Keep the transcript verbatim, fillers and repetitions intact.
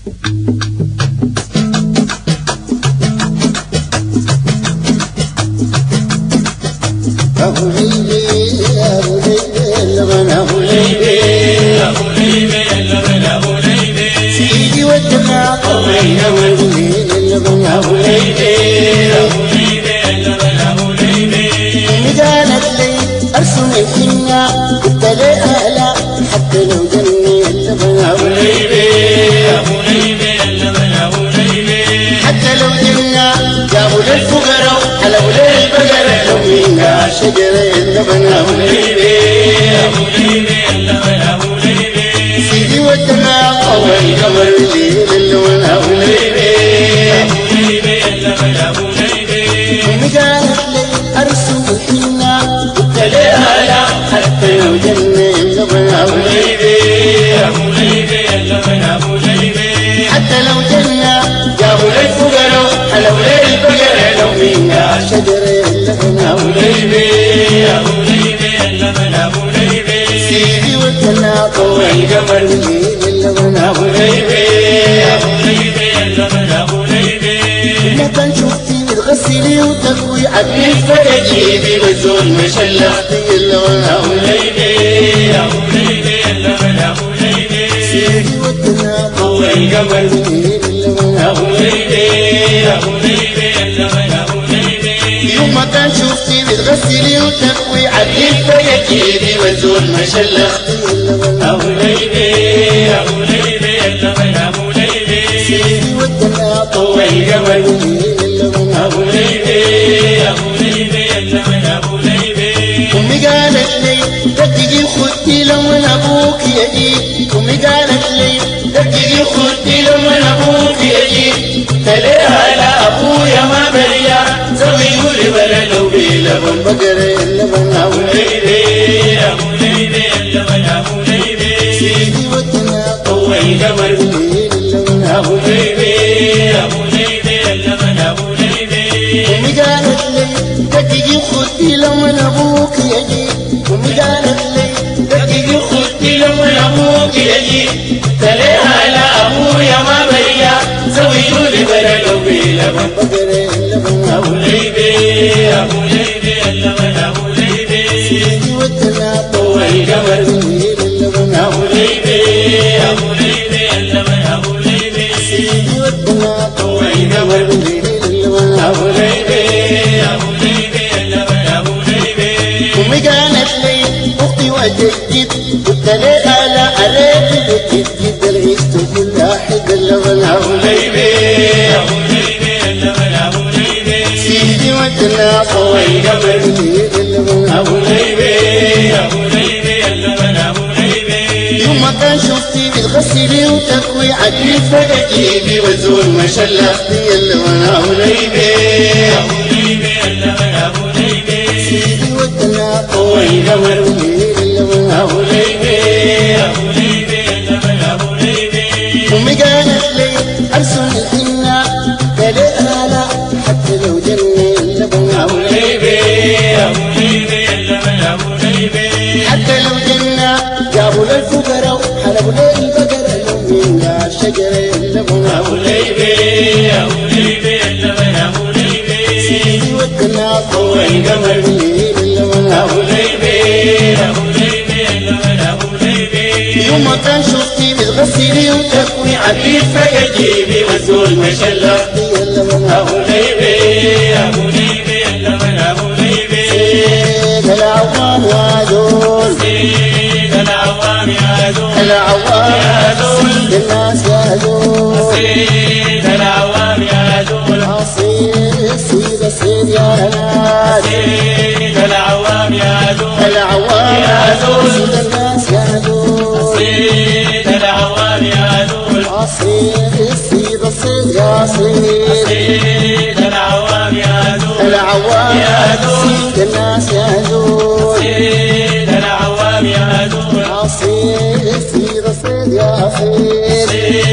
أبو ليبي أبو ليبي اللبن أبو ليبي أبو ليبي اللبن أبو ليبي سيدي ودنا قوي أبو ليبي اللبن أبو ليبي أبو ليبي اللبن أبو ليبي مجالت لي أرسم الحنة قلت لي أهلا حتى لو جني اللبن أبو ليبي أبو ليبي اللبن أبو ليبي حتى لو جنة جابوا للفقراء حلوا للبقرة لو منا شجرة اللبن أبو ليبي أبو ليبي اللبن أبو ليبي سيدي ودنا قوي القمر الليل اللبن أبو ليبي أبو ليبي اللبن أبو ليبي ومجالت لي أرسم الحنة قلت لي هلا حتى لو جنة اللبن أبو ليبي أبو ليبي اللبن أبو ليبي حتى لو جنة جابوا للفقراء حلوا للبقرة لو منا شجرة اللبن أبو ليبي أبو ليبي اللبن أبو ليبي سيدي ودنا قوي القمر الليل اللبن أبو ليبي أبو ليبي اللبن أبو ليبي متى شفتي بتغسلي وتكوي عبيد فجيبي والزول مشلختي اللبن أبو ليبي أبو ليبي اللبن أبو ليبي سيدي ودنا قوي القمر الليل اللبن أبو ليبي أبو ليبي اللبن أبو ليبي يوم ما كان شفتي بتغسلي وتكوي عبيد فجيبي والزول مشلختي اللبن أبو ليبي أبو ليبي اللبن أبو ليبي سيدي ودنا قوي القمر الليل اللبن أبو ليبي أبو ليبي اللبن أبو ليبي أمي قالت لي دقيقي خدي لمن أبوك يجي أمي قالت لي دقيقي خدي لمن أبوك يجي تلاها لا أبويا ما بريا زوجوا لي بلا لو بلبن بقرة اللبن أبو ليبي أبو ليبي اللبن أبو ليبي سيدي ودنا قوي القمر الليل اللبن أبو ليبي أبو ليبي اللبن أبو ليبي أمي قالت لي دقيقي خدي لمن أبوك يجي أمي قالت لي دقيقي خدي لمن أبوك يجي تلاها لا أبويا ما بريا زوجوا لي بلا لو بلبن بقرة اللبن أبو ليبي أبو ليبي اللبن أبو ليبي سيدي ودنا قوي القمر الليل اللبن أبو ليبي أبو ليبي اللبن أبو ليبي سيدي ودنا قوي القمر الليل اللبن أبو ليبي أبو ليبي اللبن أبو ليبي أمي قالت لي أختي وجدت قلت لها لا عليك بتجد العيشة كلها حد اللبن أبو ليبي أبو ليبي اللبن أبو ليبي سيدي ودنا قوي القمر الليل اللبن أبو ليبي أبو ليبي اللبن أبو ليبي يوم ما كان شفتي بتغسلي وتكوي عجيب فجيبي والزول مشلختي اللبن أبو ليبي أبو ليبي اللبن أبو ليبي سيدي ودنا قوي القمر الليل اللبن أبو ليبي أبو ليبي اللبن أبو ليبي أمي قالت لي أرسم الحنة تلاقيها لا حتى لو جني اللبن أبو ليبي أبو ليبي اللبن أبو ليبي حتى لو جنة جابوا للفقراء حلبوا للبقرة لو منا شجرة اللبن أبو ليبي أبو ليبي اللبن أبو ليبي سيدي ودنا قوي القمر الليل اللبن أبو ليبي أبو ليبي اللبن أبو ليبي يوم ما كان شفتي بتغسلي وتكوي عبيد فجيبي والزول مشلختي اللبن أبو ليبي أبو ليبي اللبن أبو ليبي سيد العوام يا زول سيد العوام يا زول العوام يا زول سيد الناس يا زول سيد العوام يا زول سيد سيد سيد يا ناس سيد العوام يا زول العوام يا زول سيد الناس يا زول سيد العوام يا زول سيد سيد سيد يا سيد سيد العوام يا زول العوام يا زول سيد الناس يا زول سيد العوام يا زول سيد سيد سيد يا سيد